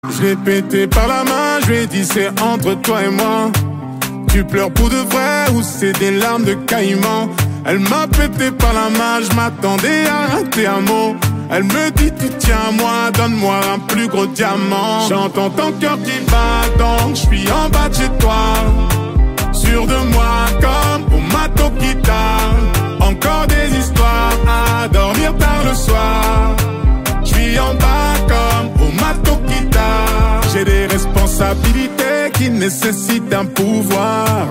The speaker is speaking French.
Je l'ai pété par la main, je lui ai dit c'est entre toi et moi. Tu pleures pour de vrai ou c'est des larmes de caïman? Elle m'a pété par la main, je m'attendais à rater un mot. Elle me dit tu tiens à moi, donne-moi un plus gros diamant. J'entends ton cœur qui bat, donc je suis en bas de chez toi. Sûr de moi comme au mato guitare. Encore des histoires à dormir tard le soir. Je suis en bas comme au mato guitare. J'ai des responsabilités qui nécessitent un pouvoir.